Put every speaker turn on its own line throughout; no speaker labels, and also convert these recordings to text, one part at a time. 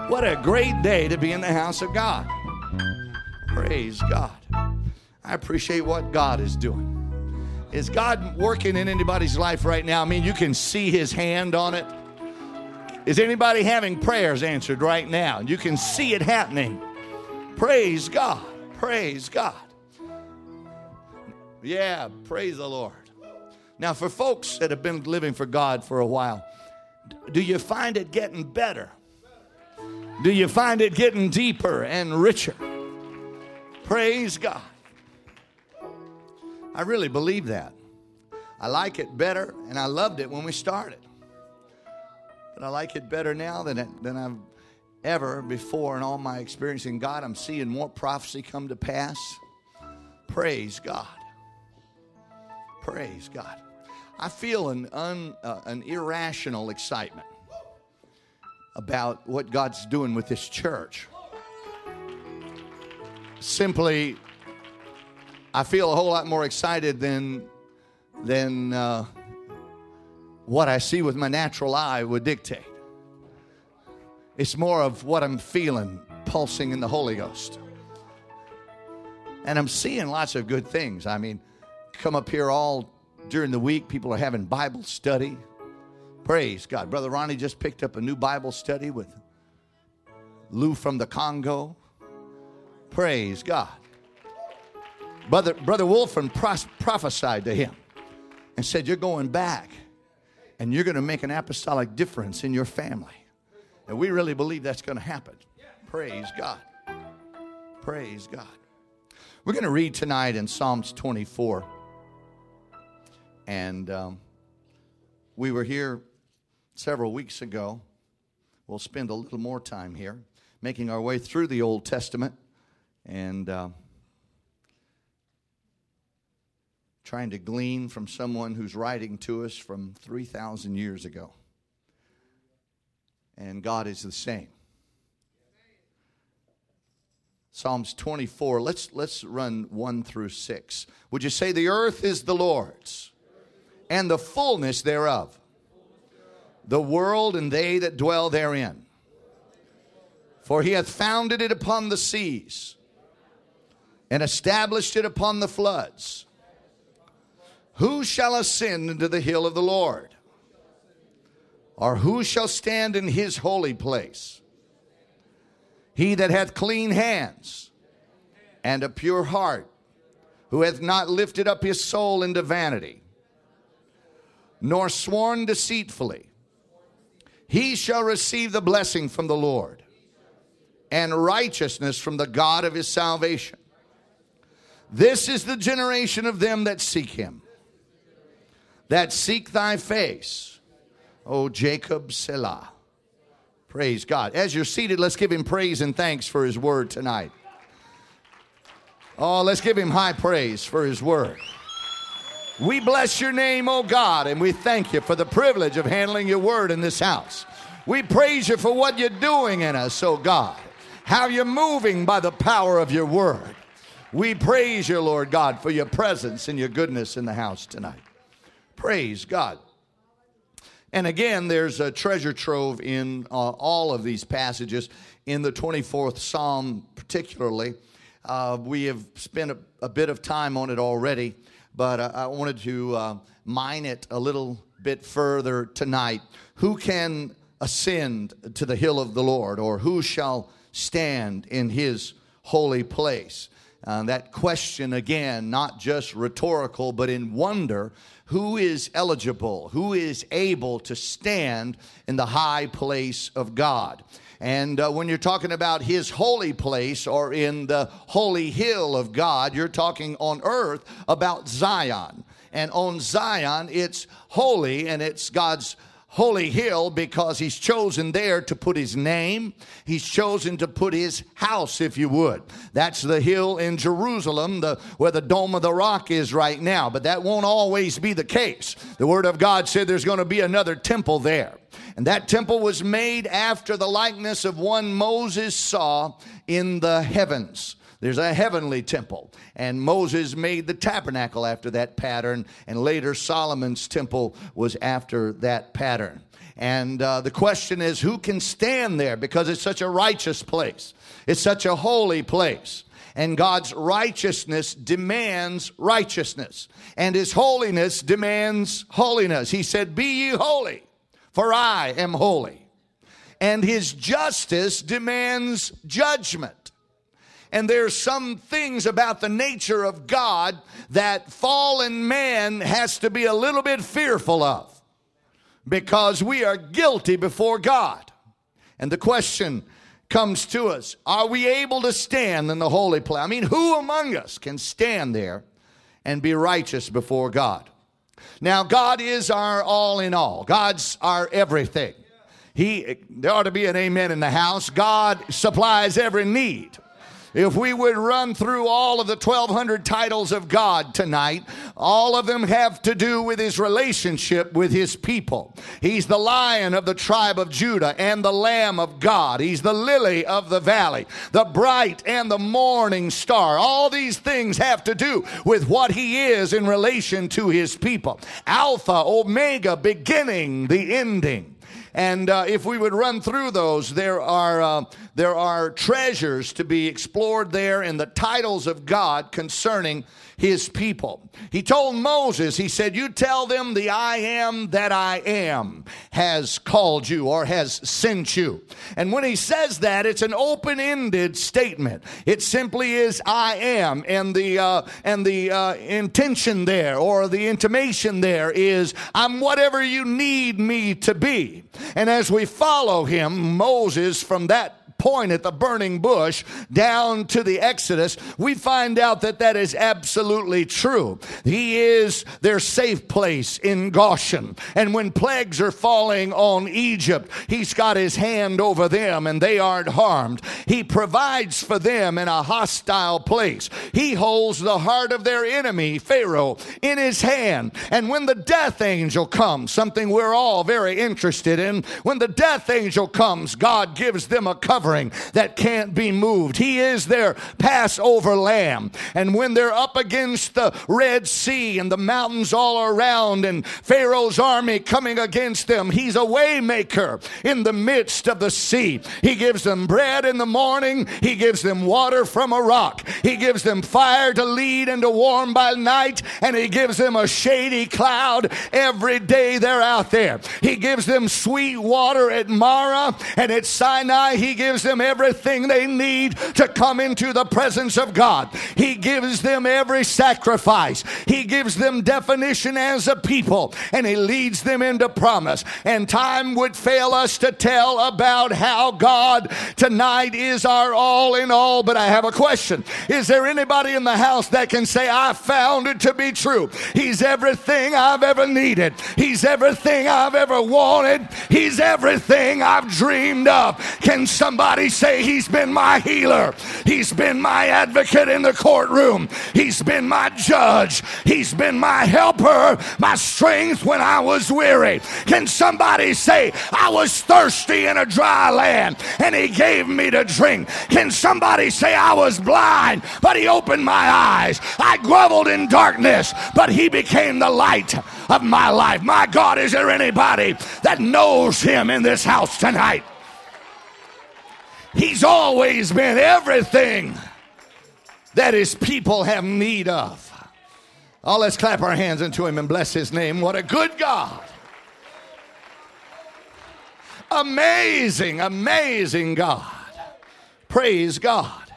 What a great day to be in the house of God. Praise God. I appreciate what God is doing. Is God working in anybody's life right now? I mean, you can see His hand on it. Is anybody having prayers answered right now? You can see it happening. Praise God. Praise God. Yeah, praise the Lord. Now, for folks that have been living for God for a while, do you find it getting better? Do you find it getting deeper and richer? Praise God. I really believe that. I like it better, and I loved it when we started. But I like it better now than I've ever before in all my experience in God. I'm seeing more prophecy come to pass. Praise God. Praise God. I feel an irrational excitement about what God's doing with this church. Simply, I feel a whole lot more excited than what I see with my natural eye would dictate. It's more of what I'm feeling pulsing in the Holy Ghost. And I'm seeing lots of good things. I mean, come up here all during the week. People are having Bible study. Praise God. Brother Ronnie just picked up a new Bible study with Lou from the Congo. Praise God. Brother Wolfen prophesied to him and said, you're going back and you're going to make an apostolic difference in your family. And we really believe that's going to happen. Praise God. Praise God. We're going to read tonight in Psalms 24. And we were here several weeks ago. We'll spend a little more time here, making our way through the Old Testament and trying to glean from someone who's writing to us from 3,000 years ago. And God is the same. Psalms 24, let's run 1 through 6. Would you say the earth is the Lord's, and the fullness thereof, the world and they that dwell therein? For he hath founded it upon the seas, and established it upon the floods. Who shall ascend into the hill of the Lord? Or who shall stand in his holy place? He that hath clean hands and a pure heart, who hath not lifted up his soul into vanity, nor sworn deceitfully, he shall receive the blessing from the Lord, and righteousness from the God of his salvation. This is the generation of them that seek him, that seek thy face, O Jacob, Selah. Praise God. As you're seated, let's give him praise and thanks for his word tonight. Oh, let's give him high praise for his word. We bless your name, O God, and we thank you for the privilege of handling your word in this house. We praise you for what you're doing in us, O God. How you're moving by the power of your word. We praise you, Lord God, for your presence and your goodness in the house tonight. Praise God. And again, there's a treasure trove in all of these passages. In the 24th Psalm particularly, we have spent a bit of time on it already, but I wanted to mine it a little bit further tonight. Who can ascend to the hill of the Lord, or who shall stand in his holy place? That question, again, not just rhetorical, but in wonder. Who is eligible? Who is able to stand in the high place of God? And when you're talking about his holy place, or in the holy hill of God, you're talking on earth about Zion. And on Zion, it's holy, and it's God's holy hill because he's chosen there to put his name. He's chosen to put his house, if you would. That's the hill in Jerusalem, where the Dome of the Rock is right now. But that won't always be the case. The Word of God said there's going to be another temple there. And that temple was made after the likeness of one Moses saw in the heavens. There's a heavenly temple, and Moses made the tabernacle after that pattern, and later Solomon's temple was after that pattern. And the question is, who can stand there? Because it's such a righteous place. It's such a holy place. And God's righteousness demands righteousness. And His holiness demands holiness. He said, be ye holy, for I am holy. And His justice demands judgment. And there's some things about the nature of God that fallen man has to be a little bit fearful of, because we are guilty before God. And the question comes to us, are we able to stand in the holy place? I mean, who among us can stand there and be righteous before God? Now, God is our all in all. God's our everything. There ought to be an amen in the house. God supplies every need. If we would run through all of the 1,200 titles of God tonight, all of them have to do with His relationship with His people. He's the Lion of the tribe of Judah and the Lamb of God. He's the lily of the valley, the bright and the morning star. All these things have to do with what He is in relation to His people. Alpha, Omega, beginning, the ending. And if we would run through those, there are treasures to be explored there in the titles of God concerning His people. He told Moses, He said, you tell them the I am that I am has called you or has sent you. And when He says that, it's an open-ended statement. It simply is I am. And the intention there, or the intimation there, is I'm whatever you need me to be. And as we follow him, Moses, from that point at the burning bush down to the Exodus, we find out that that is absolutely true. He is their safe place in Goshen. And when plagues are falling on Egypt, He's got His hand over them and they aren't harmed. He provides for them in a hostile place. He holds the heart of their enemy, Pharaoh, in His hand. And when the death angel comes, something we're all very interested in, when the death angel comes, God gives them a covering that can't be moved. He is their Passover lamb. And when they're up against the Red Sea and the mountains all around and Pharaoh's army coming against them, He's a way maker in the midst of the sea. He gives them bread in the morning. He gives them water from a rock. He gives them fire to lead and to warm by night. And He gives them a shady cloud every day they're out there. He gives them sweet water at Marah, and at Sinai He gives them everything they need to come into the presence of God. He gives them every sacrifice. He gives them definition as a people, and He leads them into promise. And time would fail us to tell about how God tonight is our all in all. But I have a question. Is there anybody in the house that can say, I found it to be true? He's everything I've ever needed. He's everything I've ever wanted. He's everything I've dreamed of. Can somebody say, He's been my healer? He's been my advocate in the courtroom. He's been my judge. He's been my helper, my strength when I was weary. Can somebody say, I was thirsty in a dry land and He gave me to drink? Can somebody say, I was blind, but He opened my eyes? I groveled in darkness, but He became the light of my life. My God, is there anybody that knows Him in this house tonight? He's always been everything that His people have need of. Oh, let's clap our hands unto Him and bless His name. What a good God. Amazing, amazing God. Praise God.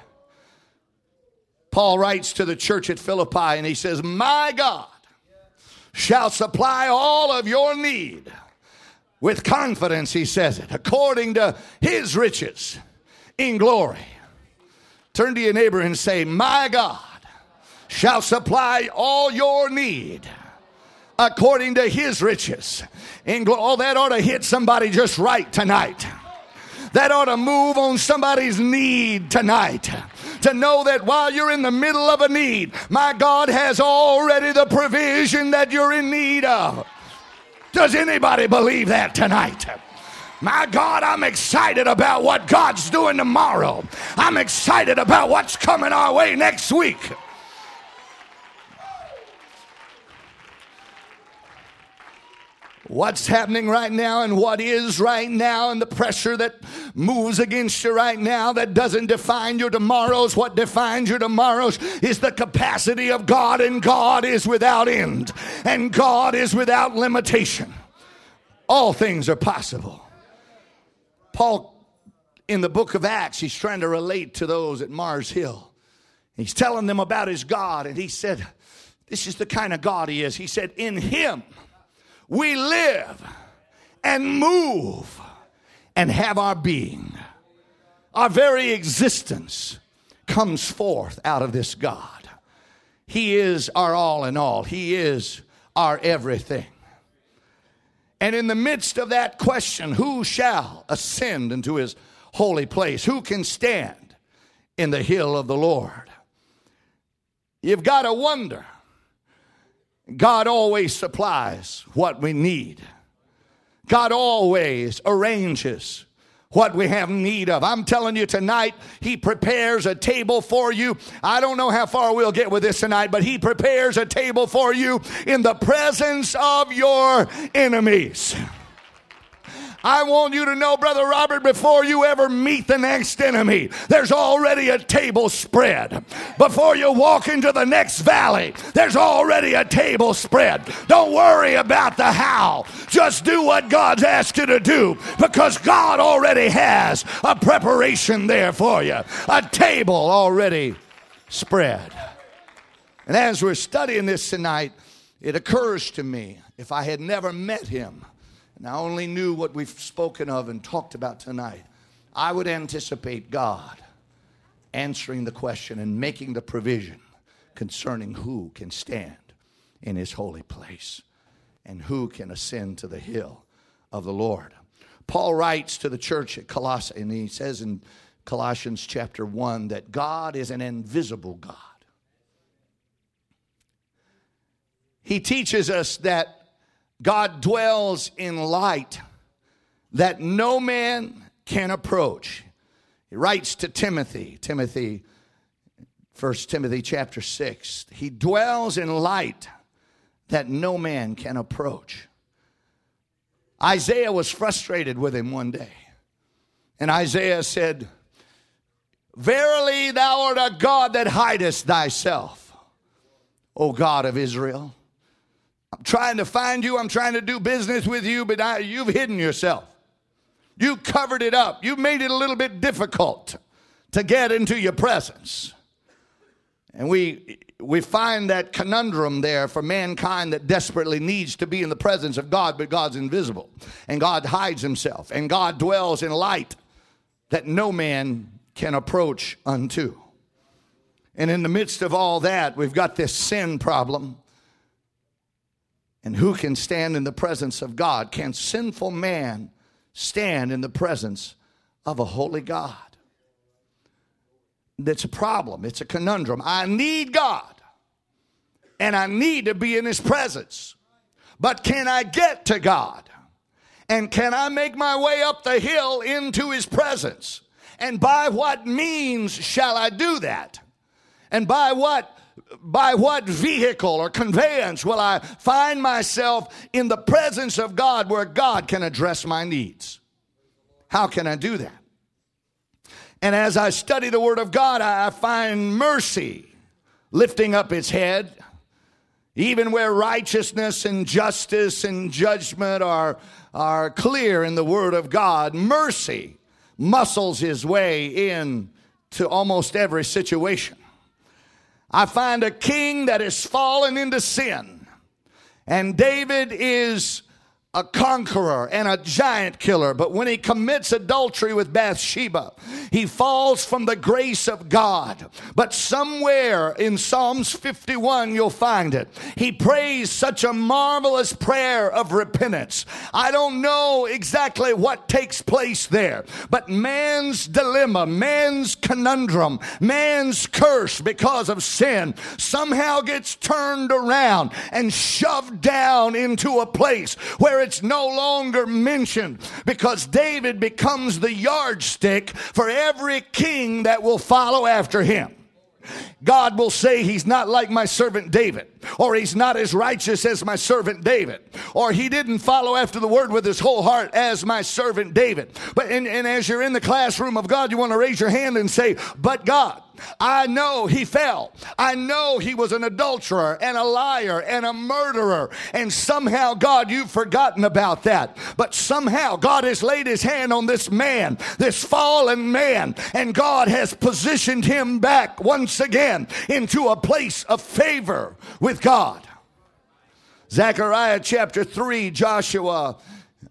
Paul writes to the church at Philippi and he says, my God shall supply all of your need with confidence, he says it, according to His riches in glory. Turn to your neighbor and say, my God shall supply all your need according to His riches in glory. Oh, that ought to hit somebody just right tonight. That ought to move on somebody's need tonight. To know that while you're in the middle of a need, my God has already the provision that you're in need of. Does anybody believe that tonight? My God, I'm excited about what God's doing tomorrow. I'm excited about what's coming our way next week. What's happening right now and what is right now and the pressure that moves against you right now, that doesn't define your tomorrows. What defines your tomorrows is the capacity of God, and God is without end, and God is without limitation. All things are possible. Paul, in the book of Acts, he's trying to relate to those at Mars Hill. He's telling them about his God, and he said, this is the kind of God he is. He said, in him we live and move and have our being. Our very existence comes forth out of this God. He is our all in all. He is our everything. And in the midst of that question, who shall ascend into his holy place? Who can stand in the hill of the Lord? You've got to wonder. God always supplies what we need. God always arranges what we have need of. I'm telling you tonight, he prepares a table for you. I don't know how far we'll get with this tonight, but he prepares a table for you in the presence of your enemies. I want you to know, Brother Robert, before you ever meet the next enemy, there's already a table spread. Before you walk into the next valley, there's already a table spread. Don't worry about the how. Just do what God's asked you to do, because God already has a preparation there for you. A table already spread. And as we're studying this tonight, it occurs to me, if I had never met him, and I only knew what we've spoken of and talked about tonight, I would anticipate God answering the question and making the provision concerning who can stand in his holy place and who can ascend to the hill of the Lord. Paul writes to the church at Colossae, and he says in Colossians chapter 1 that God is an invisible God. He teaches us that God dwells in light that no man can approach. He writes to Timothy, 1 Timothy chapter 6. He dwells in light that no man can approach. Isaiah was frustrated with him one day. And Isaiah said, verily thou art a God that hidest thyself, O God of Israel. I'm trying to find you. I'm trying to do business with you, but you've hidden yourself. You covered it up. You made it a little bit difficult to get into your presence. And we find that conundrum there for mankind that desperately needs to be in the presence of God, but God's invisible. And God hides himself. And God dwells in light that no man can approach unto. And in the midst of all that, we've got this sin problem. And who can stand in the presence of God? Can sinful man stand in the presence of a holy God? That's a problem. It's a conundrum. I need God, and I need to be in his presence. But can I get to God? And can I make my way up the hill into his presence? And by what means shall I do that? And by what vehicle or conveyance will I find myself in the presence of God where God can address my needs? How can I do that? And as I study the Word of God, I find mercy lifting up its head. Even where righteousness and justice and judgment are clear in the Word of God, mercy muscles his way in to almost every situation. I find a king that has fallen into sin. And David is a conqueror and a giant killer. But when he commits adultery with Bathsheba, he falls from the grace of God. But somewhere in Psalms 51, you'll find it. He prays such a marvelous prayer of repentance. I don't know exactly what takes place there, but man's dilemma, man's conundrum, man's curse because of sin somehow gets turned around and shoved down into a place where it's no longer mentioned, because David becomes the yardstick for every king that will follow after him. God will say he's not like my servant David, or he's not as righteous as my servant David, or he didn't follow after the word with his whole heart as my servant David. But and as you're in the classroom of God, you want to raise your hand and say, but God, I know he fell. I know he was an adulterer and a liar and a murderer. And somehow, God, you've forgotten about that. But somehow God has laid his hand on this man, this fallen man, and God has positioned him back once again into a place of favor with God. Zechariah chapter 3, Joshua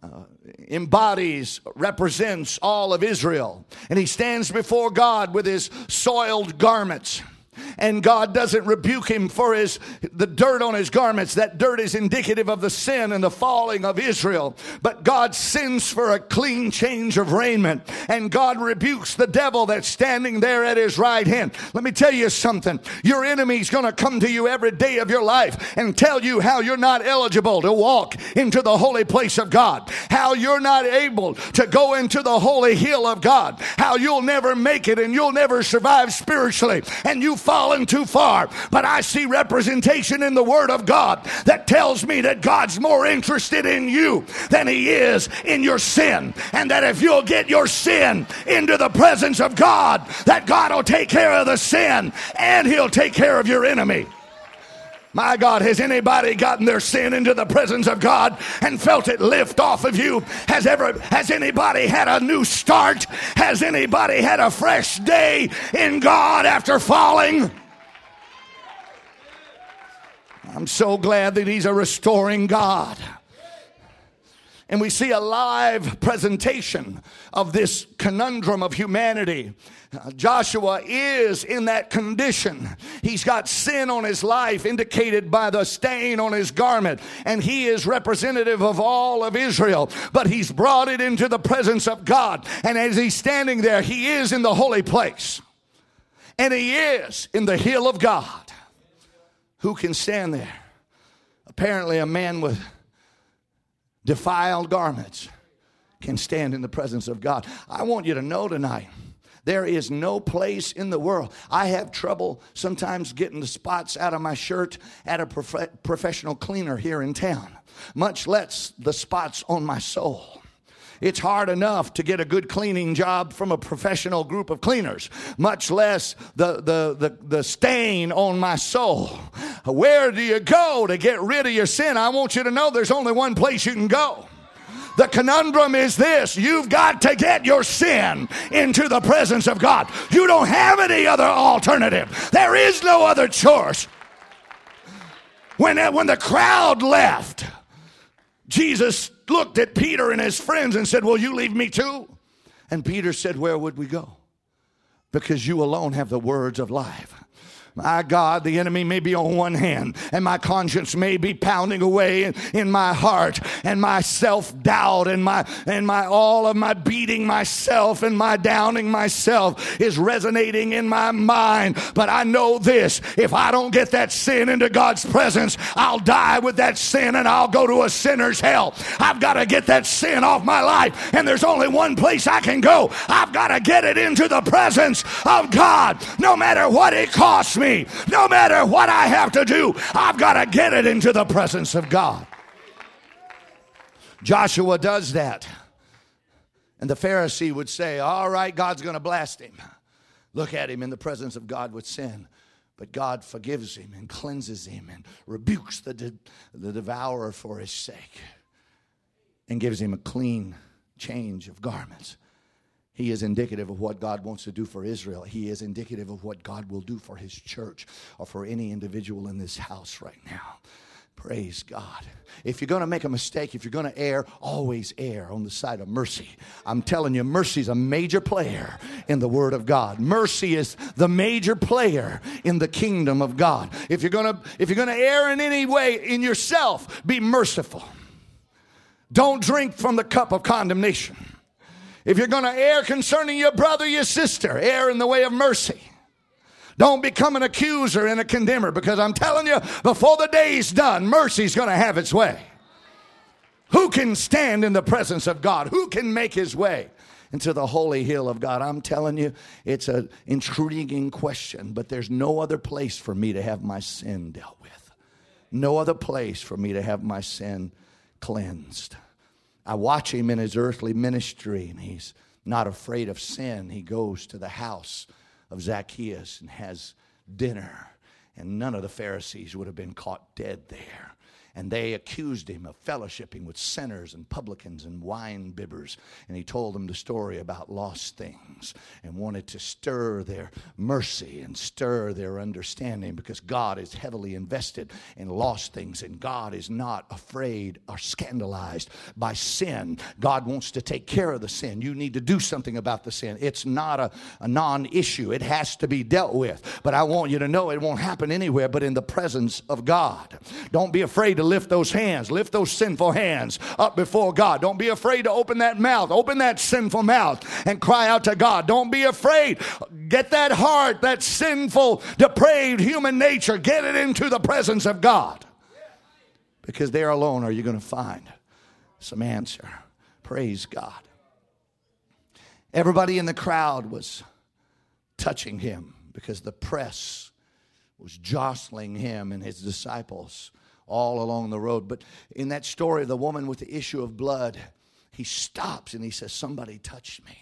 represents all of Israel. And he stands before God with his soiled garments. And God doesn't rebuke him for the dirt on his garments. That dirt is indicative of the sin and the falling of Israel. But God sends for a clean change of raiment. And God rebukes the devil that's standing there at his right hand. Let me tell you something. Your enemy's going to come to you every day of your life and tell you how you're not eligible to walk into the holy place of God. How you're not able to go into the holy hill of God. How you'll never make it and you'll never survive spiritually. And you fallen too far. But I see representation in the Word of God that tells me that God's more interested in you than he is in your sin. And that if you'll get your sin into the presence of God, that God will take care of the sin and he'll take care of your enemy. My God, has anybody gotten their sin into the presence of God and felt it lift off of you? Has anybody had a new start? Has anybody had a fresh day in God after falling? I'm so glad that he's a restoring God. And we see a live presentation of this conundrum of humanity. Joshua is in that condition. He's got sin on his life indicated by the stain on his garment. And he is representative of all of Israel. But he's brought it into the presence of God. And as he's standing there, he is in the holy place. And he is in the hill of God. Who can stand there? Apparently a man with defiled garments can stand in the presence of God. I want you to know tonight, there is no place in the world. I have trouble sometimes getting the spots out of my shirt at a professional cleaner here in town, much less the spots on my soul. It's hard enough to get a good cleaning job from a professional group of cleaners, much less the stain on my soul. Where do you go to get rid of your sin? I want you to know there's only one place you can go. The conundrum is this: you've got to get your sin into the presence of God. You don't have any other alternative. There is no other choice. When the crowd left, Jesus looked at Peter and his friends and said, will you leave me too? And Peter said, where would we go? Because you alone have the words of life. My God, the enemy may be on one hand, and my conscience may be pounding away in my heart, and my self-doubt and my all of my beating myself and my downing myself is resonating in my mind. But I know this: if I don't get that sin into God's presence, I'll die with that sin and I'll go to a sinner's hell. I've got to get that sin off my life, and there's only one place I can go. I've got to get it into the presence of God, no matter what it costs me. No matter what I have to do, I've got to get it into the presence of God. Joshua does that. And the Pharisee would say, all right, God's going to blast him. Look at him in the presence of God with sin. But God forgives him and cleanses him and rebukes the devourer for his sake and gives him a clean change of garments. He is indicative of what God wants to do for Israel. He is indicative of what God will do for his church or for any individual in this house right now. Praise God. If you're going to make a mistake, if you're going to err, always err on the side of mercy. I'm telling you, mercy is a major player in the Word of God. Mercy is the major player in the kingdom of God. If you're going to err in any way in yourself, be merciful. Don't drink from the cup of condemnation. If you're going to err concerning your brother, your sister, err in the way of mercy. Don't become an accuser and a condemner, because I'm telling you, before the day's done, mercy's going to have its way. Who can stand in the presence of God? Who can make his way? into the holy hill of God? I'm telling you, it's an intriguing question, but there's no other place for me to have my sin dealt with. No other place for me to have my sin cleansed. I watch him in his earthly ministry, and he's not afraid of sin. He goes to the house of Zacchaeus and has dinner, and none of the Pharisees would have been caught dead there. And they accused him of fellowshipping with sinners and publicans and wine bibbers. And he told them the story about lost things and wanted to stir their mercy and stir their understanding, because God is heavily invested in lost things, and God is not afraid or scandalized by sin. God wants to take care of the sin. You need to do something about the sin. It's not a non-issue. It has to be dealt with. But I want you to know it won't happen anywhere but in the presence of God. Don't be afraid to lift those hands, lift those sinful hands up before God. Don't be afraid to open that mouth, open that sinful mouth and cry out to God. Don't be afraid. Get that heart, that sinful, depraved human nature, get it into the presence of God. Because there alone are you going to find some answer. Praise God. Everybody in the crowd was touching him because the press was jostling him and his disciples all along the road. But in that story, the woman with the issue of blood, he stops and he says, somebody touched me.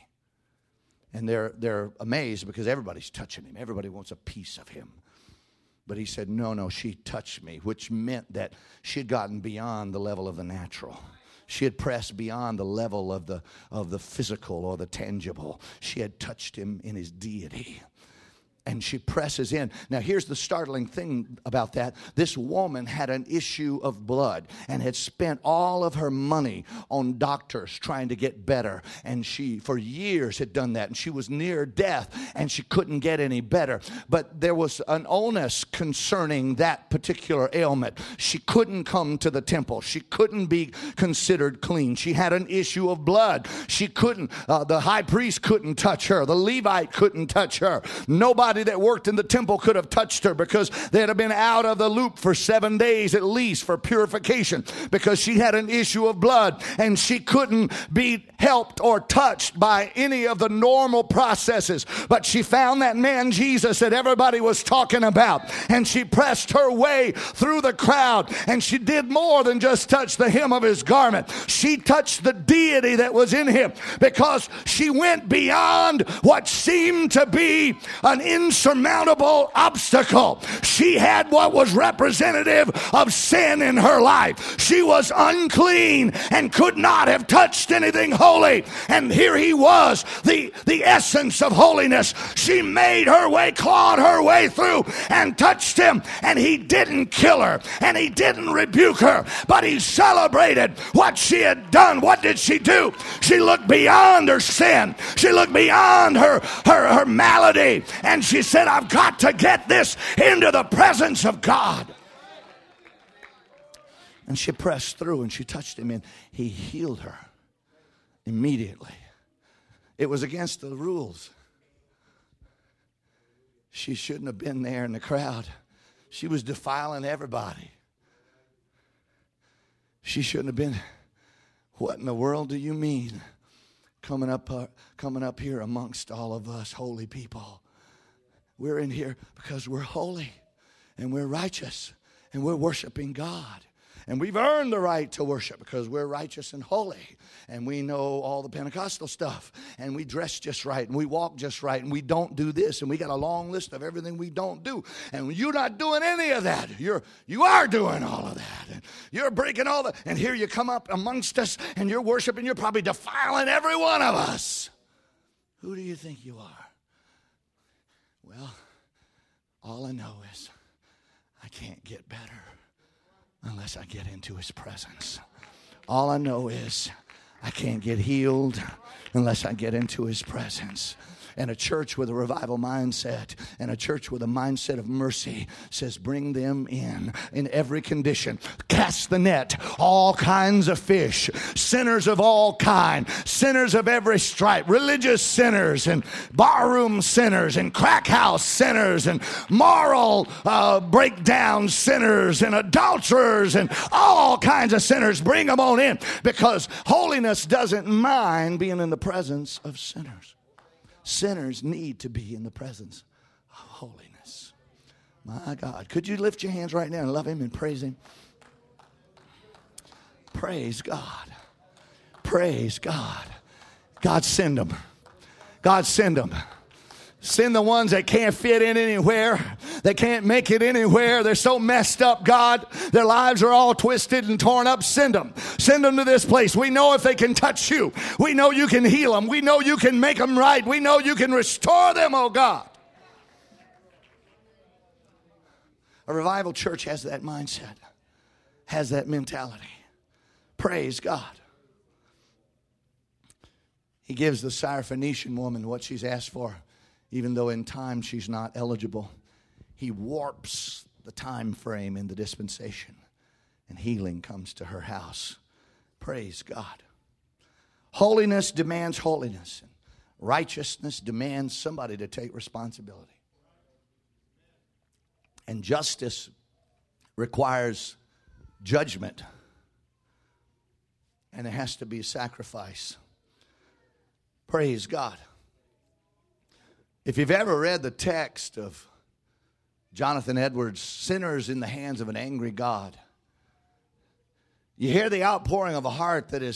And they're amazed because everybody's touching him. Everybody wants a piece of him. But he said, no, she touched me, which meant that she had gotten beyond the level of the natural. She had pressed beyond the level of the physical or the tangible. She had touched him in his deity. And she presses in. Now, here's the startling thing about that. This woman had an issue of blood and had spent all of her money on doctors trying to get better. And she, for years, had done that. And she was near death, and she couldn't get any better. But there was an onus concerning that particular ailment. She couldn't come to the temple. She couldn't be considered clean. She had an issue of blood. She couldn't, the high priest couldn't touch her. The Levite couldn't touch her. Nobody that worked in the temple could have touched her, because they'd have been out of the loop for 7 days at least for purification, because she had an issue of blood, and she couldn't be helped or touched by any of the normal processes. But she found that man Jesus that everybody was talking about, and she pressed her way through the crowd, and she did more than just touch the hem of his garment. She touched the deity that was in him, because she went beyond what seemed to be an insurmountable obstacle. She had what was representative of sin in her life. She was unclean and could not have touched anything holy. And here he was, the essence of holiness. She made her way, clawed her way through and touched him. And he didn't kill her and he didn't rebuke her, but he celebrated what she had done. What did she do? She looked beyond her sin. She looked beyond her malady. And she said, I've got to get this into the presence of God. And she pressed through and she touched him, and he healed her immediately. It was against the rules. She shouldn't have been there in the crowd. She was defiling everybody. She shouldn't have been. What in the world do you mean coming up here amongst all of us holy people? We're in here because we're holy and we're righteous and we're worshiping God. And we've earned the right to worship because we're righteous and holy. And we know all the Pentecostal stuff. And we dress just right. And we walk just right. And we don't do this. And we got a long list of everything we don't do. And you're not doing any of that. You are doing all of that. And you're breaking all that. And here you come up amongst us and you're worshiping. You're probably defiling every one of us. Who do you think you are? Well, all I know is I can't get better unless I get into his presence. All I know is I can't get healed unless I get into his presence. And a church with a revival mindset and a church with a mindset of mercy says, bring them in every condition. Cast the net, all kinds of fish, sinners of all kind, sinners of every stripe, religious sinners and barroom sinners and crack house sinners and moral breakdown sinners and adulterers and all kinds of sinners. Bring them on in, because holiness Holiness doesn't mind being in the presence of sinners. Sinners need to be in the presence of holiness. My God. Could you lift your hands right now and love Him and praise Him? Praise God. Praise God. God, send them. God, send them. Send the ones that can't fit in anywhere. They can't make it anywhere. They're so messed up, God. Their lives are all twisted and torn up. Send them. Send them to this place. We know if they can touch you, we know you can heal them. We know you can make them right. We know you can restore them, oh God. A revival church has that mindset, has that mentality. Praise God. He gives the Syrophoenician woman what she's asked for. Even though in time she's not eligible, He warps the time frame in the dispensation, and healing comes to her house. Praise God. Holiness demands holiness. Righteousness demands somebody to take responsibility. And justice requires judgment. And it has to be sacrifice. Praise God. If you've ever read the text of Jonathan Edwards' Sinners in the Hands of an Angry God, you hear the outpouring of a heart that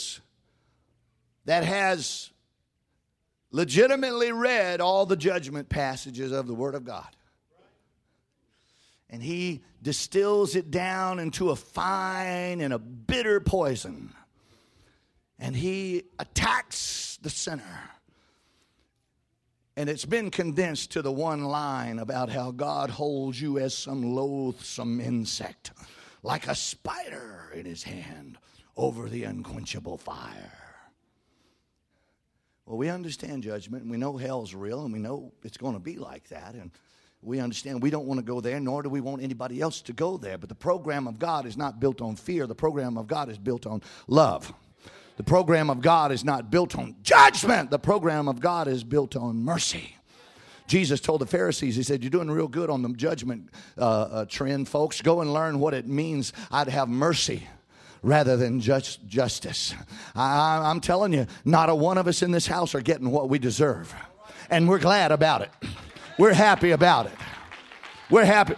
has legitimately read all the judgment passages of the Word of God. And he distills it down into a fine and a bitter poison. And he attacks the sinner. And it's been condensed to the one line about how God holds you as some loathsome insect, like a spider in His hand over the unquenchable fire. Well, we understand judgment, and we know hell's real, and we know it's going to be like that. And we understand we don't want to go there, nor do we want anybody else to go there. But the program of God is not built on fear. The program of God is built on love. The program of God is not built on judgment. The program of God is built on mercy. Jesus told the Pharisees, He said, you're doing real good on the judgment trend, folks. Go and learn what it means I'd have mercy rather than justice. I'm telling you, not a one of us in this house are getting what we deserve. And we're glad about it. We're happy about it. We're happy.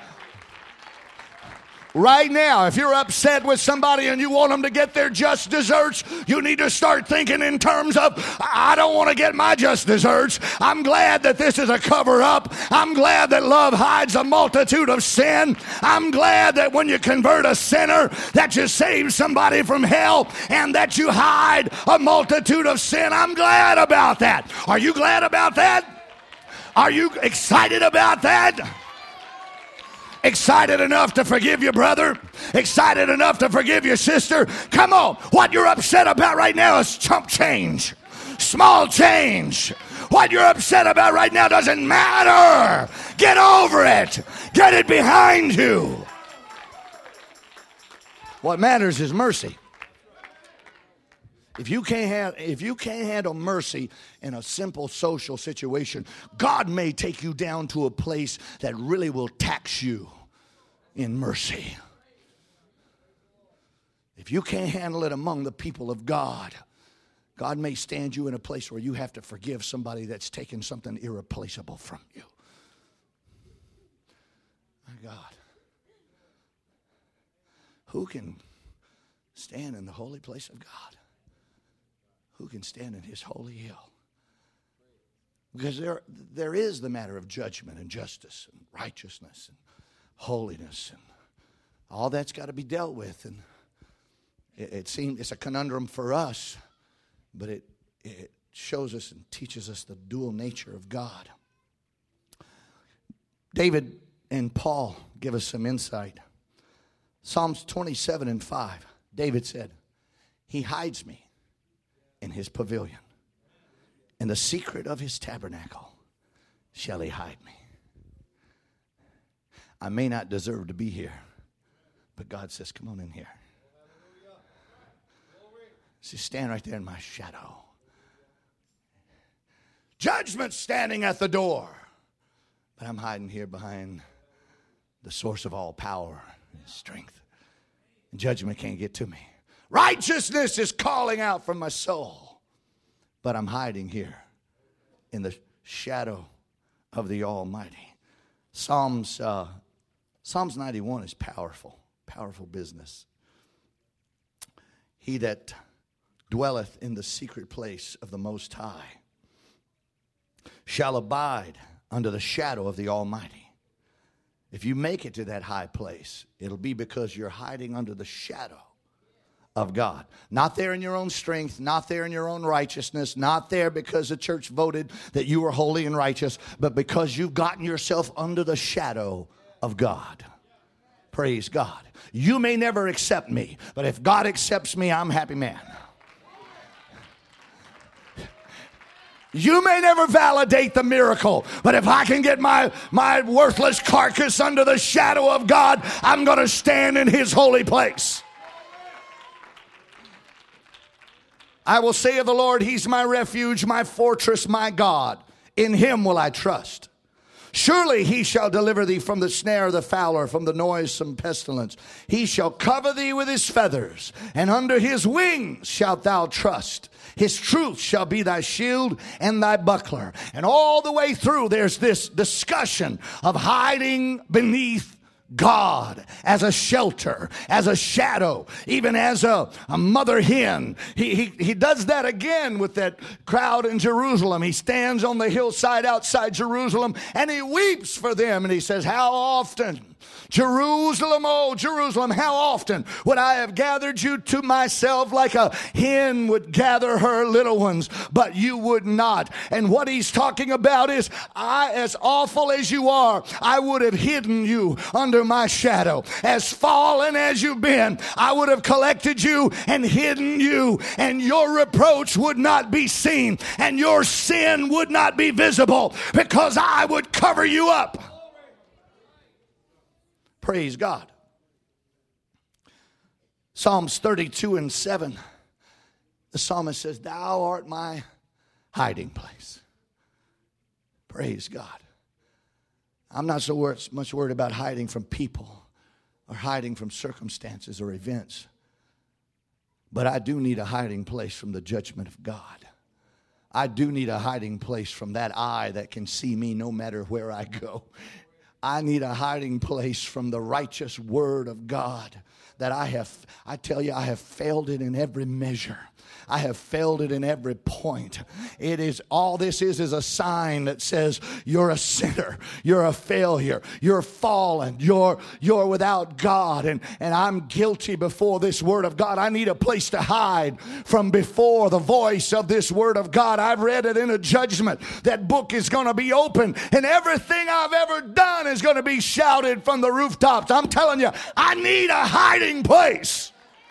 Right now, if you're upset with somebody and you want them to get their just desserts, you need to start thinking in terms of, I don't want to get my just desserts. I'm glad that this is a cover-up. I'm glad that love hides a multitude of sin. I'm glad that when you convert a sinner, that you save somebody from hell and that you hide a multitude of sin. I'm glad about that. Are you glad about that? Are you excited about that? Excited enough to forgive your brother? Excited enough to forgive your sister? Come on. What you're upset about right now is chump change. Small change. What you're upset about right now doesn't matter. Get over it. Get it behind you. What matters is mercy. If you can't handle mercy in a simple social situation, God may take you down to a place that really will tax you in mercy. If you can't handle it among the people of God, God may stand you in a place where you have to forgive somebody that's taken something irreplaceable from you. My God. Who can stand in the holy place of God? Who can stand in His holy hill? Because there is the matter of judgment and justice and righteousness and holiness, and all that's got to be dealt with. And it seems it's a conundrum for us, but it shows us and teaches us the dual nature of God. David and Paul give us some insight. Psalms 27:5, David said, He hides me in His pavilion. In the secret of His tabernacle shall He hide me. I may not deserve to be here, but God says, come on in here. He says, stand right there in my shadow. Judgment's standing at the door, but I'm hiding here behind the source of all power and strength. And judgment can't get to me. Righteousness is calling out from my soul. But I'm hiding here in the shadow of the Almighty. Psalms 91 is powerful, powerful business. He that dwelleth in the secret place of the Most High shall abide under the shadow of the Almighty. If you make it to that high place, it'll be because you're hiding under the shadow of God. Not there in your own strength, not there in your own righteousness, not there because the church voted that you were holy and righteous, but because you've gotten yourself under the shadow of God. Praise God. You may never accept me, but if God accepts me, I'm a happy man. You may never validate the miracle, but if I can get my worthless carcass under the shadow of God, I'm going to stand in His holy place. I will say of the Lord, He's my refuge, my fortress, my God. In Him will I trust. Surely He shall deliver thee from the snare of the fowler, from the noisome pestilence. He shall cover thee with His feathers, and under His wings shalt thou trust. His truth shall be thy shield and thy buckler. And all the way through, there's this discussion of hiding beneath God as a shelter, as a shadow, even as a mother hen. He does that again with that crowd in Jerusalem. He stands on the hillside outside Jerusalem and he weeps for them. And he says, how often, Jerusalem, oh Jerusalem, how often would I have gathered you to myself like a hen would gather her little ones, but you would not. And what he's talking about is, as awful as you are, I would have hidden you under my shadow. As fallen as you've been, I would have collected you and hidden you, and your reproach would not be seen, and your sin would not be visible, because I would cover you up. Praise God. Psalms 32 and 7. The psalmist says, thou art my hiding place. Praise God. I'm not so much worried about hiding from people or hiding from circumstances or events. But I do need a hiding place from the judgment of God. I do need a hiding place from that eye that can see me no matter where I go. I need a hiding place from the righteous word of God that I tell you, I have failed it in every measure. I have failed it in every point. It is, all this is a sign that says you're a sinner, you're a failure, you're fallen, you're without God, and I'm guilty before this word of God. I need a place to hide from before the voice of this word of God. I've read it in a judgment. That book is going to be open, and everything I've ever done is going to be shouted from the rooftops. I'm telling you, I need a hiding place.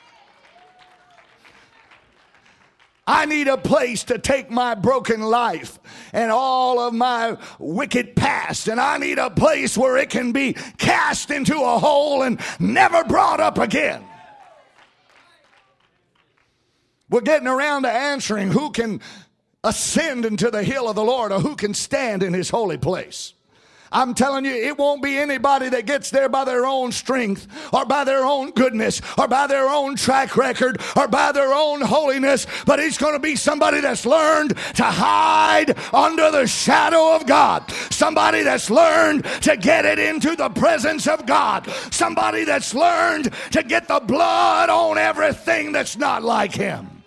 I need a place to take my broken life and all of my wicked past, and I need a place where it can be cast into a hole and never brought up again. We're getting around to answering who can ascend into the hill of the Lord or who can stand in His holy place. I'm telling you, it won't be anybody that gets there by their own strength or by their own goodness or by their own track record or by their own holiness, but it's going to be somebody that's learned to hide under the shadow of God. Somebody that's learned to get it into the presence of God. Somebody that's learned to get the blood on everything that's not like Him.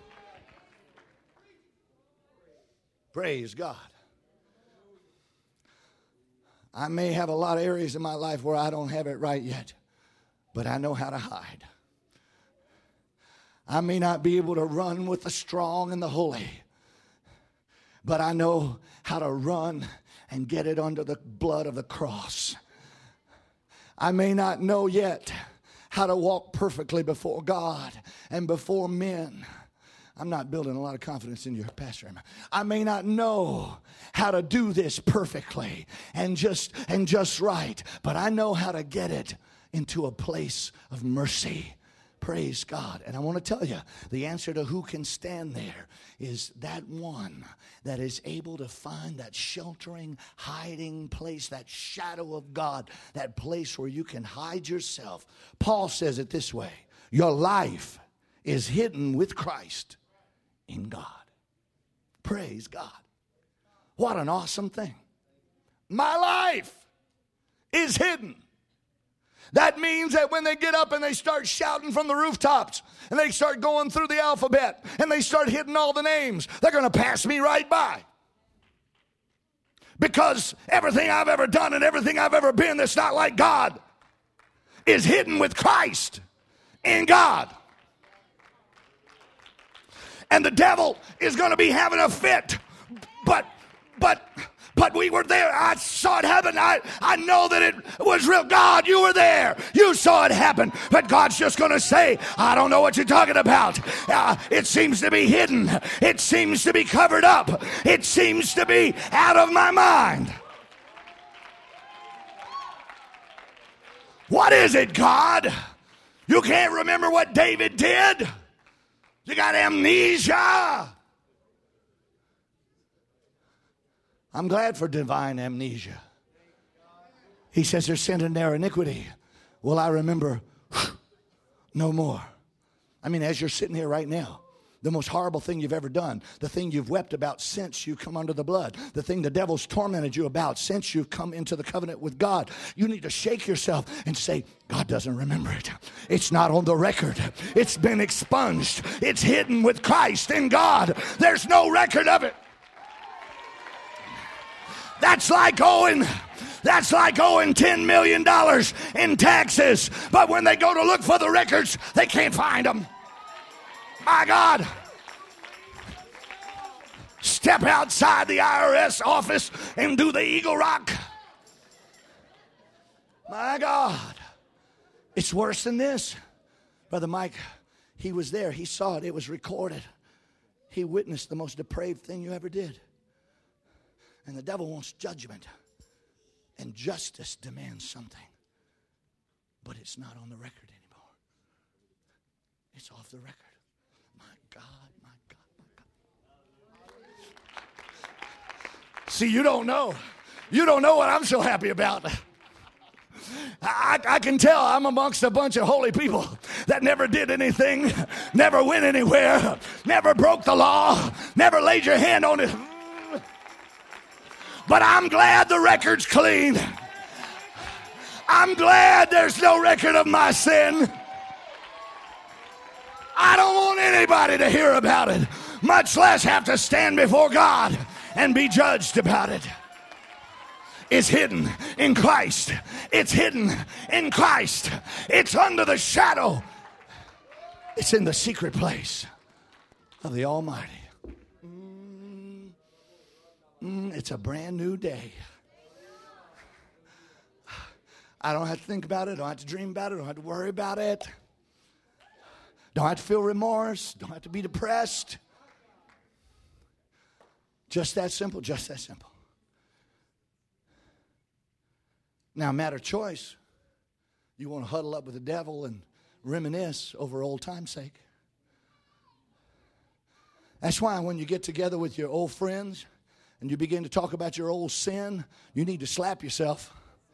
Praise God. I may have a lot of areas in my life where I don't have it right yet, but I know how to hide. I may not be able to run with the strong and the holy, but I know how to run and get it under the blood of the cross. I may not know yet how to walk perfectly before God and before men. I'm not building a lot of confidence in your pastor. I may not know how to do this perfectly and just right, but I know how to get it into a place of mercy. Praise God. And I want to tell you, the answer to who can stand there is that one that is able to find that sheltering, hiding place, that shadow of God, that place where you can hide yourself. Paul says it this way: your life is hidden with Christ in God. Praise God. What an awesome thing. My life is hidden. That means that when they get up and they start shouting from the rooftops and they start going through the alphabet and they start hitting all the names, they're going to pass me right by. Because everything I've ever done and everything I've ever been that's not like God is hidden with Christ in God. And the devil is going to be having a fit. But we were there. I saw it happen. I know that it was real. God, you were there. You saw it happen. But God's just going to say, I don't know what you're talking about. It seems to be hidden. It seems to be covered up. It seems to be out of my mind. What is it, God? You can't remember what David did? You got amnesia? I'm glad for divine amnesia. He says there's sin in their iniquity. Will I remember no more? I mean, as you're sitting here right now, the most horrible thing you've ever done, the thing you've wept about since you come under the blood, the thing the devil's tormented you about since you've come into the covenant with God, you need to shake yourself and say, God doesn't remember it. It's not on the record. It's been expunged. It's hidden with Christ in God. There's no record of it. That's like owing $10 million in taxes. But when they go to look for the records, they can't find them. My God. Step outside the IRS office and do the Eagle Rock. My God. It's worse than this. Brother Mike, he was there. He saw it. It was recorded. He witnessed the most depraved thing you ever did. And the devil wants judgment. And justice demands something. But it's not on the record anymore. It's off the record. My God, my God, my God. See, you don't know. You don't know what I'm so happy about. I can tell I'm amongst a bunch of holy people that never did anything, never went anywhere, never broke the law, never laid your hand on it. But I'm glad the record's clean. I'm glad there's no record of my sin. I don't want anybody to hear about it, much less have to stand before God and be judged about it. It's hidden in Christ. It's hidden in Christ. It's under the shadow. It's in the secret place of the Almighty. It's a brand new day. I don't have to think about it. Don't have to dream about it. Don't have to worry about it. Don't have to feel remorse. Don't have to be depressed. Just that simple. Just that simple. Now, matter of choice. You want to huddle up with the devil and reminisce over old time's sake. That's why when you get together with your old friends and you begin to talk about your old sin, you need to slap yourself.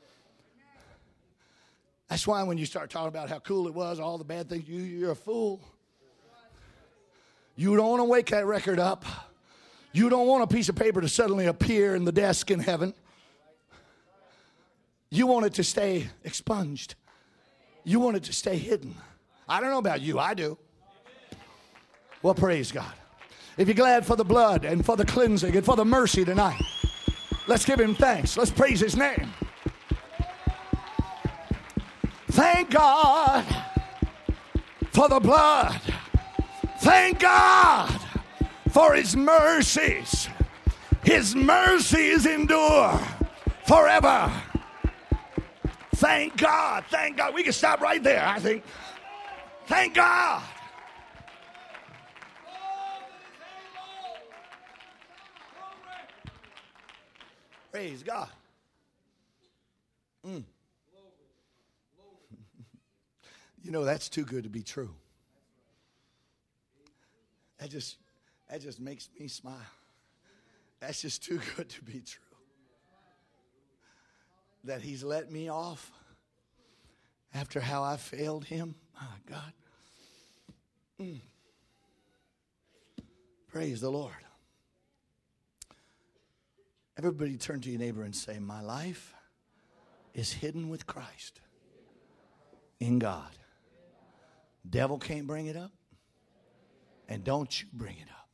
That's why when you start talking about how cool it was, all the bad things, you're a fool. You don't want to wake that record up. You don't want a piece of paper to suddenly appear in the desk in heaven. You want it to stay expunged. You want it to stay hidden. I don't know about you, I do. Well, praise God. If you're glad for the blood and for the cleansing and for the mercy tonight, let's give him thanks. Let's praise his name. Thank God for the blood. Thank God for his mercies. His mercies endure forever. Thank God. Thank God. We can stop right there, I think. Thank God. Praise God. You know, that's too good to be true. That just makes me smile. That's just too good to be true. That he's let me off after how I failed him. My God. Praise the Lord. Everybody turn to your neighbor and say, my life is hidden with Christ in God. Devil can't bring it up, and don't you bring it up.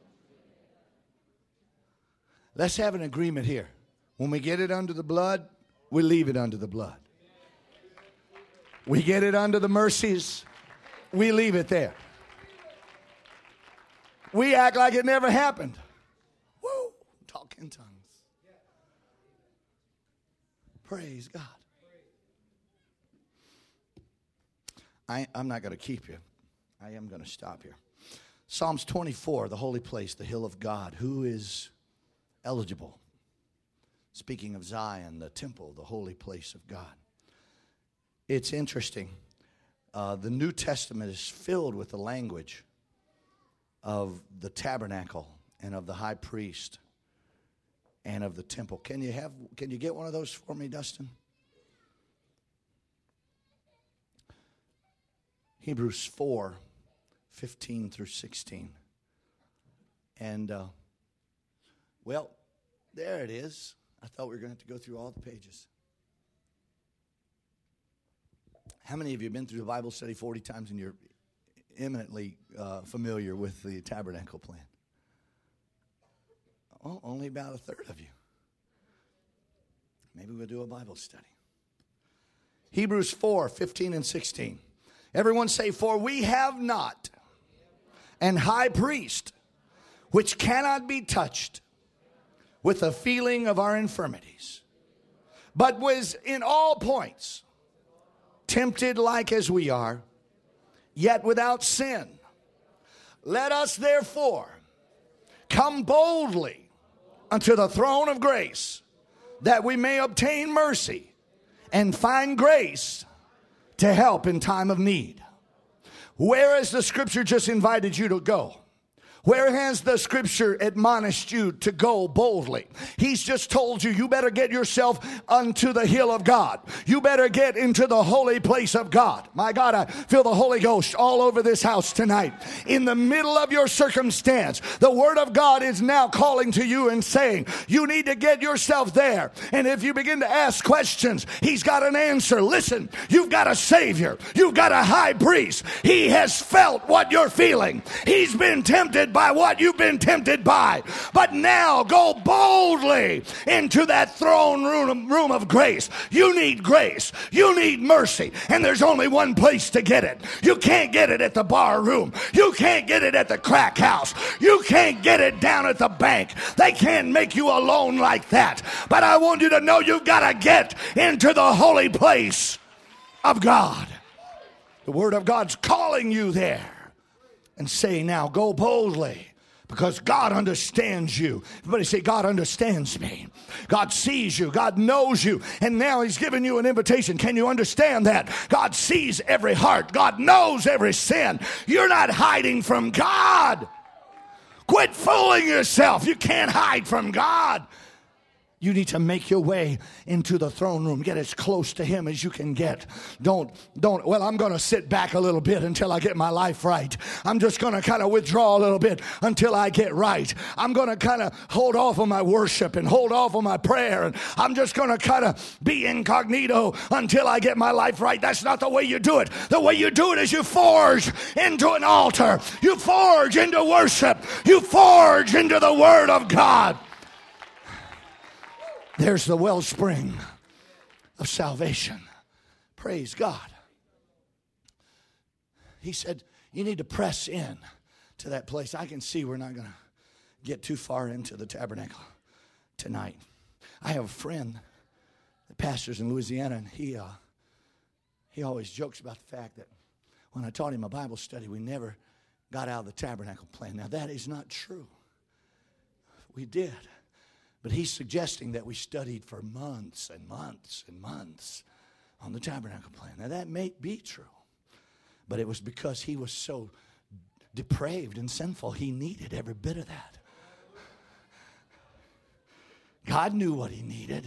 Let's have an agreement here. When we get it under the blood, we leave it under the blood. We get it under the mercies, we leave it there. We act like it never happened. Woo! Talk in tongues. Praise God. I'm not going to keep you. I am going to stop here. Psalms 24, the holy place, the hill of God. Who is eligible? Speaking of Zion, the temple, the holy place of God. It's interesting. The New Testament is filled with the language of the tabernacle and of the high priest and of the temple. Can you get one of those for me, Dustin? Hebrews 4, 15 through 16. And, well, there it is. I thought we were going to have to go through all the pages. How many of you have been through the Bible study 40 times and you're eminently familiar with the tabernacle plan? Oh, only about a third of you. Maybe we'll do a Bible study. Hebrews 4, 15 and 16. Everyone say, for we have not an high priest which cannot be touched with the feeling of our infirmities, but was in all points tempted like as we are, yet without sin. Let us therefore come boldly unto the throne of grace, that we may obtain mercy and find grace to help in time of need. Where has the scripture just invited you to go? Where has the scripture admonished you to go boldly? He's just told you, you better get yourself unto the hill of God. You better get into the holy place of God. My God, I feel the Holy Ghost all over this house tonight. In the middle of your circumstance, the word of God is now calling to you and saying, you need to get yourself there. And if you begin to ask questions, he's got an answer. Listen, you've got a Savior. You've got a high priest. He has felt what you're feeling. He's been tempted by what you've been tempted by. But now go boldly into that throne room of grace. You need grace. You need mercy. And there's only one place to get it. You can't get it at the bar room. You can't get it at the crack house. You can't get it down at the bank. They can't make you a loan like that. But I want you to know you've got to get into the holy place of God. The Word of God's calling you there. And say now, go boldly, because God understands you. Everybody say, God understands me. God sees you. God knows you. And now he's giving you an invitation. Can you understand that? God sees every heart. God knows every sin. You're not hiding from God. Quit fooling yourself. You can't hide from God. You need to make your way into the throne room. Get as close to him as you can get. Don't, well, I'm going to sit back a little bit until I get my life right. I'm just going to kind of withdraw a little bit until I get right. I'm going to kind of hold off on my worship and hold off on my prayer. And I'm just going to kind of be incognito until I get my life right. That's not the way you do it. The way you do it is you forge into an altar. You forge into worship. You forge into the Word of God. There's the wellspring of salvation. Praise God. He said, you need to press in to that place. I can see we're not going to get too far into the tabernacle tonight. I have a friend that pastors in Louisiana, and he always jokes about the fact that when I taught him a Bible study, we never got out of the tabernacle plan. Now, that is not true. We did. But he's suggesting that we studied for months and months and months on the tabernacle plan. Now, that may be true. But it was because he was so depraved and sinful, he needed every bit of that. God knew what he needed.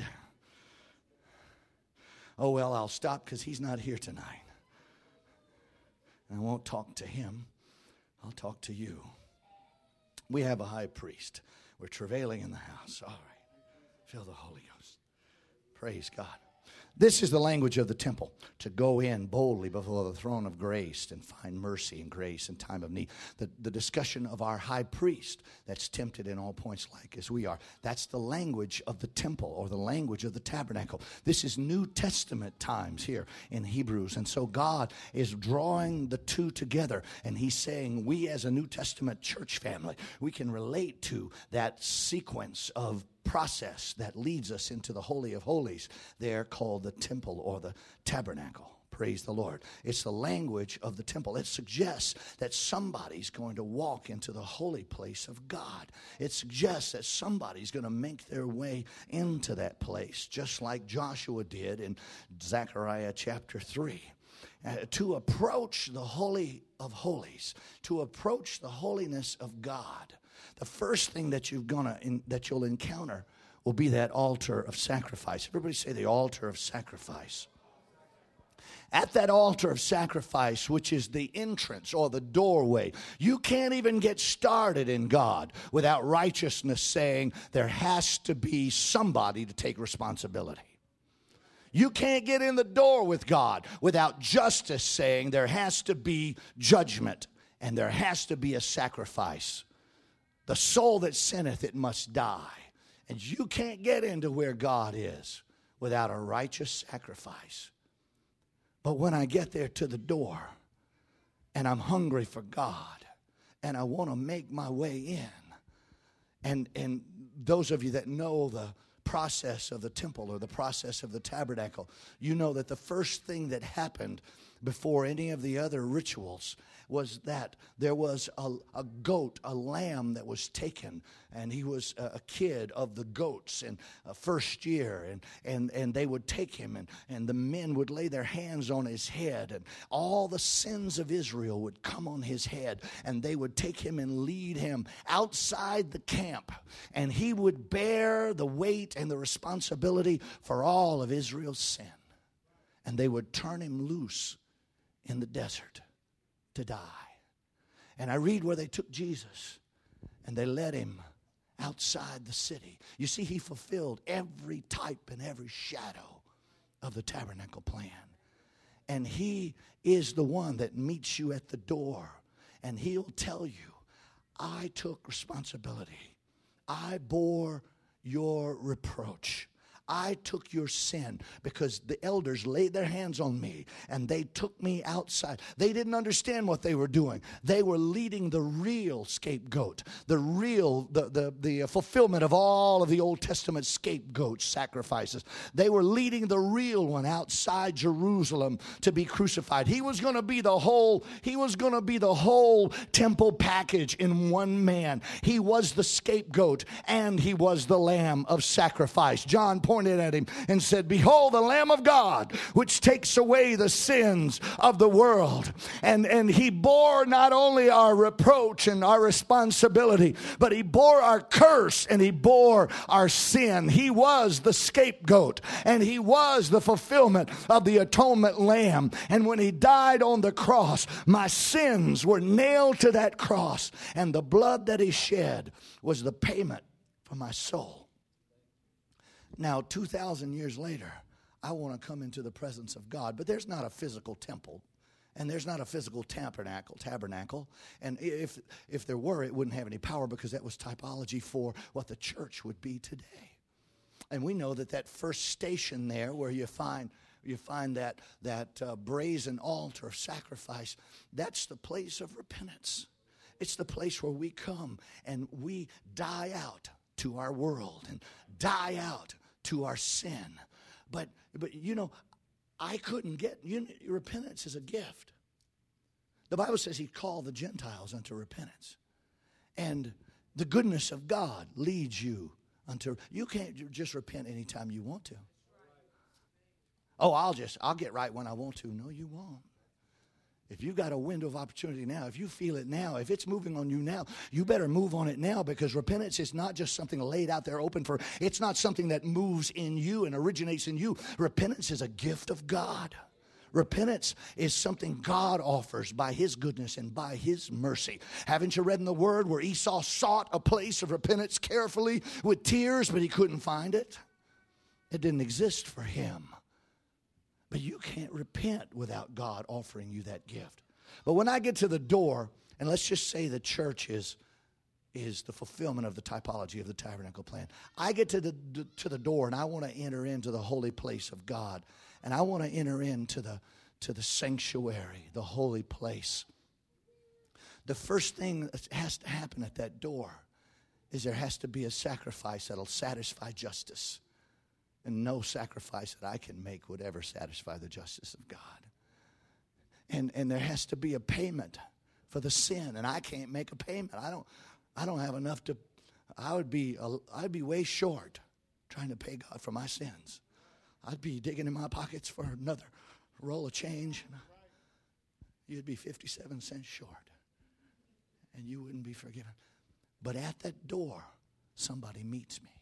Oh, well, I'll stop because he's not here tonight. I won't talk to him. I'll talk to you. We have a high priest. We're travailing in the house. All right. Feel the Holy Ghost. Praise God. This is the language of the temple, to go in boldly before the throne of grace and find mercy and grace in time of need. The discussion of our high priest that's tempted in all points like as we are. That's the language of the temple, or the language of the tabernacle. This is New Testament times here in Hebrews. And so God is drawing the two together. And he's saying we as a New Testament church family, we can relate to that sequence of process that leads us into the Holy of Holies. They're called the temple or the tabernacle. Praise the Lord. It's the language of the temple. It suggests that somebody's going to walk into the holy place of God. It suggests that somebody's going to make their way into that place, just like Joshua did in Zechariah chapter 3. To approach the Holy of Holies, to approach the holiness of God, the first thing that you'll encounter will be that altar of sacrifice. Everybody say the altar of sacrifice. At that altar of sacrifice, which is the entrance or the doorway, you can't even get started in God without righteousness saying there has to be somebody to take responsibility. You can't get in the door with God without justice saying there has to be judgment and there has to be a sacrifice. The soul that sinneth, it must die. And you can't get into where God is without a righteous sacrifice. But when I get there to the door and I'm hungry for God and I want to make my way in, and those of you that know the process of the temple or the process of the tabernacle, you know that the first thing that happened before any of the other rituals was that there was a goat, a lamb that was taken, and he was a kid of the goats in first year, and they would take him, and the men would lay their hands on his head, and all the sins of Israel would come on his head, and they would take him and lead him outside the camp, and he would bear the weight and the responsibility for all of Israel's sin, and they would turn him loose in the desert to die. And I read where they took Jesus and they led him outside the city. You see, he fulfilled every type and every shadow of the tabernacle plan. And he is the one that meets you at the door, and he'll tell you, I took responsibility. I bore your reproach. I took your sin, because the elders laid their hands on me and they took me outside. They didn't understand what they were doing. They were leading the real scapegoat, the fulfillment of all of the Old Testament scapegoat sacrifices. They were leading the real one outside Jerusalem to be crucified. He was going to be the whole temple package in one man. He was the scapegoat and he was the lamb of sacrifice. John pointed at him and said, behold, the Lamb of God, which takes away the sins of the world. And he bore not only our reproach and our responsibility, but he bore our curse and he bore our sin. He was the scapegoat and he was the fulfillment of the atonement lamb. And when he died on the cross, my sins were nailed to that cross, and the blood that he shed was the payment for my soul. Now, 2,000 years later, I want to come into the presence of God, but there's not a physical temple, and there's not a physical tabernacle. And if there were, it wouldn't have any power, because that was typology for what the church would be today. And we know that first station there, where you find that brazen altar of sacrifice, that's the place of repentance. It's the place where we come and we die out to our world and die out to our sin. But you know, I couldn't get, repentance is a gift. The Bible says he called the Gentiles unto repentance. And the goodness of God leads you unto, you can't just repent anytime you want to. Oh, I'll get right when I want to. No, you won't. If you've got a window of opportunity now, if you feel it now, if it's moving on you now, you better move on it now, because repentance is not just something laid out there open for, it's not something that moves in you and originates in you. Repentance is a gift of God. Repentance is something God offers by His goodness and by His mercy. Haven't you read in the Word where Esau sought a place of repentance carefully with tears, but he couldn't find it? It didn't exist for him. But you can't repent without God offering you that gift. But when I get to the door, and let's just say the church is the fulfillment of the typology of the tabernacle plan. I get to the door, and I want to enter into the holy place of God. And I want to enter into the sanctuary, the holy place. The first thing that has to happen at that door is there has to be a sacrifice that'll satisfy justice. And no sacrifice that I can make would ever satisfy the justice of God. And there has to be a payment for the sin, and I can't make a payment. I don't have enough to. I'd be way short trying to pay God for my sins. I'd be digging in my pockets for another roll of change. You'd be 57 cents short, and you wouldn't be forgiven. But at that door, somebody meets me.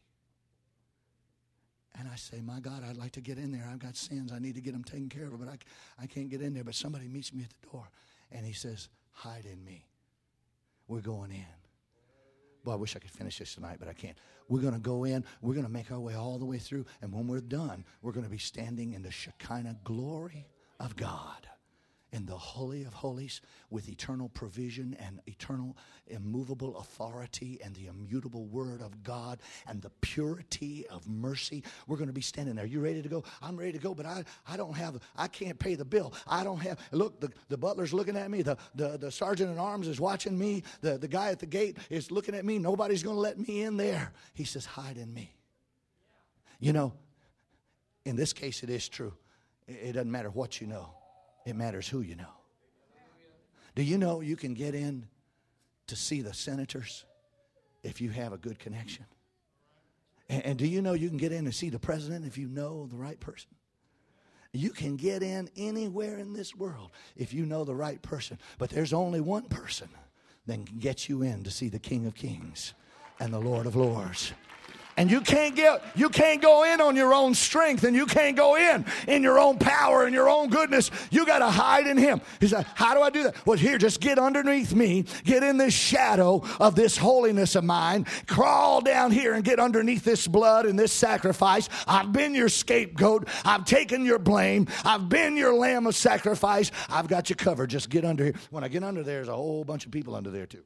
And I say, my God, I'd like to get in there. I've got sins. I need to get them taken care of, but I can't get in there. But somebody meets me at the door, and he says, hide in me. We're going in. Boy, I wish I could finish this tonight, but I can't. We're going to go in. We're going to make our way all the way through. And when we're done, we're going to be standing in the Shekinah glory of God, in the Holy of Holies, with eternal provision and eternal immovable authority and the immutable Word of God and the purity of mercy. We're going to be standing there. You ready to go? I'm ready to go, but I can't pay the bill. Look, the butler's looking at me. The sergeant at arms is watching me. The guy at the gate is looking at me. Nobody's going to let me in there. He says, hide in me. You know, in this case, it is true. It doesn't matter what you know. It matters who you know. Do you know you can get in to see the senators if you have a good connection? And do you know you can get in to see the president if you know the right person? You can get in anywhere in this world if you know the right person. But there's only one person that can get you in to see the King of Kings and the Lord of Lords. And you can't go in on your own strength, and you can't go in your own power and your own goodness. You got to hide in Him. He said, how do I do that? Well, here, just get underneath me. Get in this shadow of this holiness of mine. Crawl down here and get underneath this blood and this sacrifice. I've been your scapegoat. I've taken your blame. I've been your lamb of sacrifice. I've got you covered. Just get under here. When I get under there, there's a whole bunch of people under there too.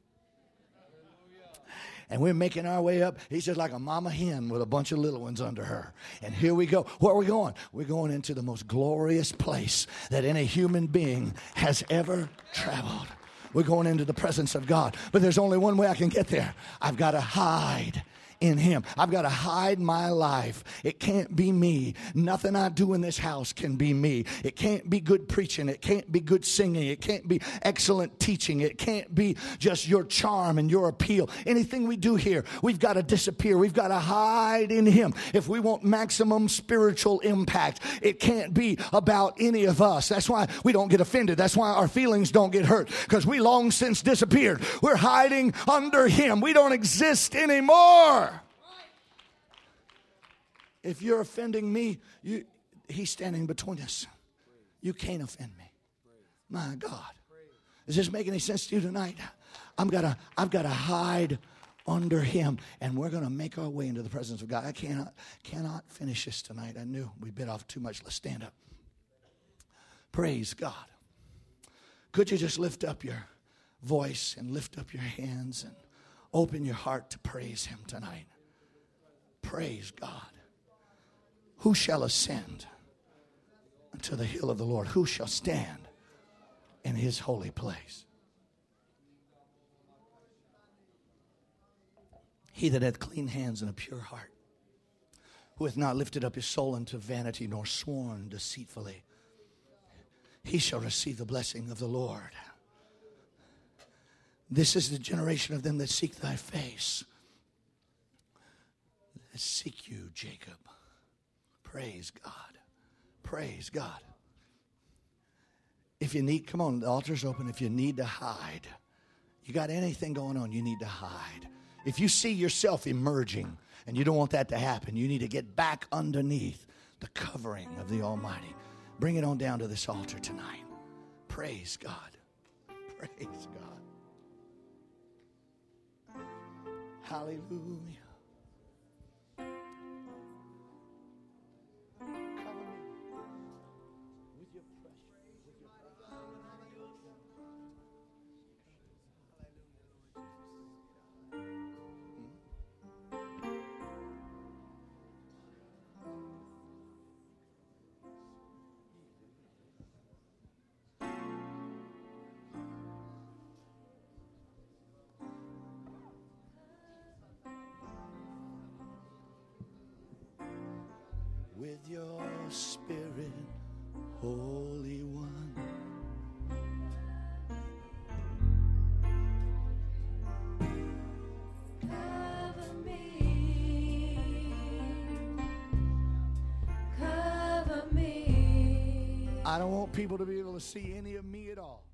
And we're making our way up. He's just like a mama hen with a bunch of little ones under her. And here we go. Where are we going? We're going into the most glorious place that any human being has ever traveled. We're going into the presence of God. But there's only one way I can get there. I've got to hide in Him. I've got to hide my life. It can't be me. Nothing I do in this house can be me. It can't be good preaching. It can't be good singing. It can't be excellent teaching. It can't be just your charm and your appeal. Anything we do here, we've got to disappear. We've got to hide in Him. If we want maximum spiritual impact, it can't be about any of us. That's why we don't get offended. That's why our feelings don't get hurt, because we long since disappeared. We're hiding under Him. We don't exist anymore. If you're offending me, He's standing between us. You can't offend me. My God. Does this make any sense to you tonight? I've got to hide under Him, and we're going to make our way into the presence of God. I cannot finish this tonight. I knew we bit off too much. Let's stand up. Praise God. Could you just lift up your voice and lift up your hands and open your heart to praise Him tonight? Praise God. Who shall ascend unto the hill of the Lord? Who shall stand in His holy place? He that hath clean hands and a pure heart, who hath not lifted up his soul unto vanity, nor sworn deceitfully, he shall receive the blessing of the Lord. This is the generation of them that seek thy face. That seek you, Jacob. Praise God. Praise God. If you need, come on, the altar's open. If you need to hide, you got anything going on, you need to hide. If you see yourself emerging and you don't want that to happen, you need to get back underneath the covering of the Almighty. Bring it on down to this altar tonight. Praise God. Praise God. Hallelujah. Cover me with your precious, with your with your Spirit, Holy One.
Cover me, cover me.
I don't want people to be able to see any of me at all.